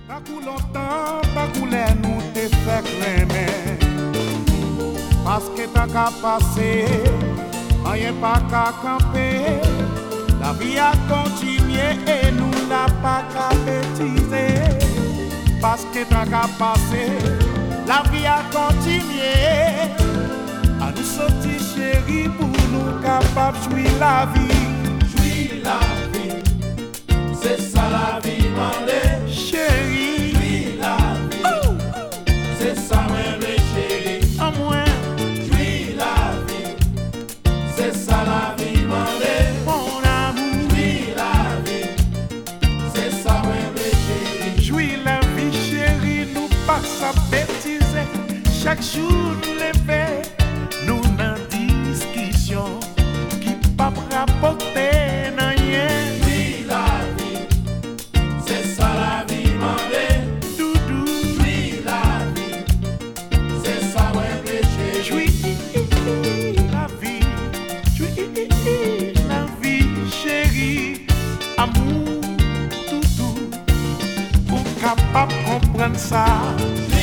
Pas pour longtemps, pas pour les nous te fait cramer. Parce que t'as qu'à passer, rien pas qu'à camper. La vie a continué et nous n'a pas qu'à bêtiser. Parce que t'as qu'à passer, la vie a continué. À nous sortir chérie pour nous capables de jouir la vie. Jouir la vie, c'est ça la vie mandée. Chérie, Jouir la vie, c'est ça même chérie. à moins, Jouir la vie, c'est ça la vie mandée. mon amour. Jouir la vie, c'est ça même chérie. Jouir la vie chérie, nous pas à bêtiser. Chaque jour nous lever, nous n'en discussion qui pas rapporter rien. Jouir la vie, c'est ça la vie mandée. Doudou, Jouir la vie, c'est ça même chérie. jouir la vie chérie, amour, doudou, pour capable comprendre ça.